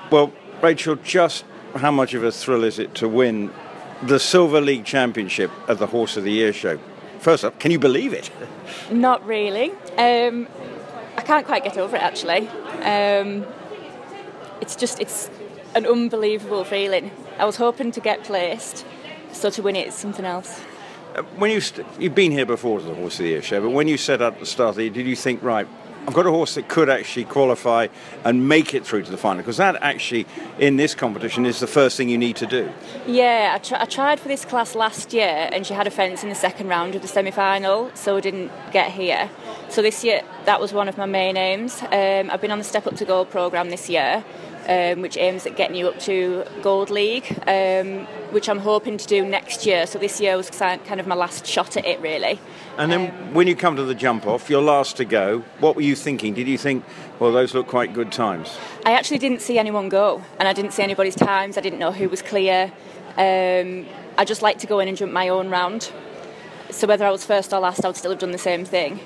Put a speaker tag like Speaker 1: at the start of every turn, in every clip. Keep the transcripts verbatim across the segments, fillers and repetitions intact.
Speaker 1: Well, Rachel, just how much of a thrill is it to win the Silver League Championship at the Horse of the Year show? First up, can you believe it?
Speaker 2: Not really. Um, I can't quite get over it, actually. Um, it's just, it's an unbelievable feeling. I was hoping to get placed, so to win it is something else.
Speaker 1: Uh, when you st- you've been here before to the Horse of the Year show, but when you set up at the start of the year, did you think, right, I've got a horse that could actually qualify and make it through to the final? Because that actually, in this competition, is the first thing you need to do.
Speaker 2: Yeah, I, tr- I tried for this class last year, and she had a fence in the second round of the semi-final, so I didn't get here. So this year, that was one of my main aims. Um, I've been on the Step Up to Gold programme this year, um, which aims at getting you up to Gold League, um, which I'm hoping to do next year. So this year was kind of my last shot at it, really.
Speaker 1: And then um, when you come to the jump off, you're last to go, what were you thinking? Did you think, well, those look quite good times?
Speaker 2: I actually didn't see anyone go, and I didn't see anybody's times. I didn't know who was clear. Um, I just like to go in and jump my own round. So whether I was first or last, I would still have done the same thing.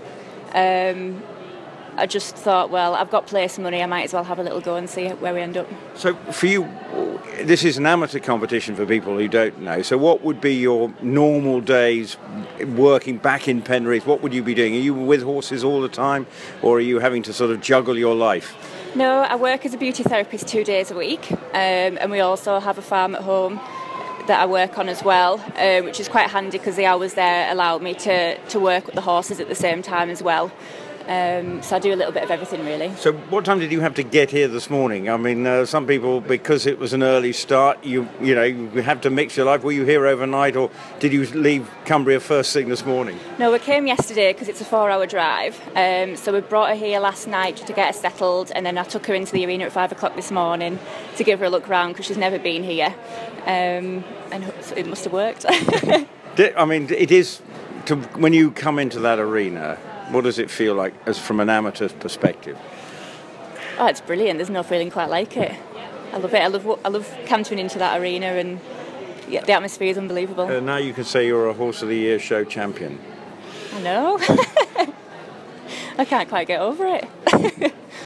Speaker 2: Um, I just thought, well, I've got place money, I might as well have a little go and see where we end up.
Speaker 1: So for you, this is an amateur competition for people who don't know. So what would be your normal days working back in Penrith? What would you be doing? Are you with horses all the time, or are you having to sort of juggle your life?
Speaker 2: No, I work as a beauty therapist two days a week, um, and we also have a farm at home that I work on as well, uh, which is quite handy because the hours there allow me to, to work with the horses at the same time as well. Um, so I do a little bit of everything, really.
Speaker 1: So what time did you have to get here this morning? I mean, uh, some people, because it was an early start, you you know, you have to mix your life. Were you here overnight, or did you leave Cumbria first thing this morning?
Speaker 2: No, we came yesterday because it's a four-hour drive. Um, so we brought her here last night to get her settled, and then I took her into the arena at five o'clock this morning to give her a look round because she's never been here. Um, and it must have worked.
Speaker 1: I mean, it is, to, when you come into that arena, what does it feel like as from an amateur's perspective?
Speaker 2: Oh, it's brilliant. There's no feeling quite like it. I love it. I love I love cantering into that arena, and yeah, the atmosphere is unbelievable.
Speaker 1: Uh, now you can say you're a Horse of the Year show champion.
Speaker 2: I know. I can't quite get over it.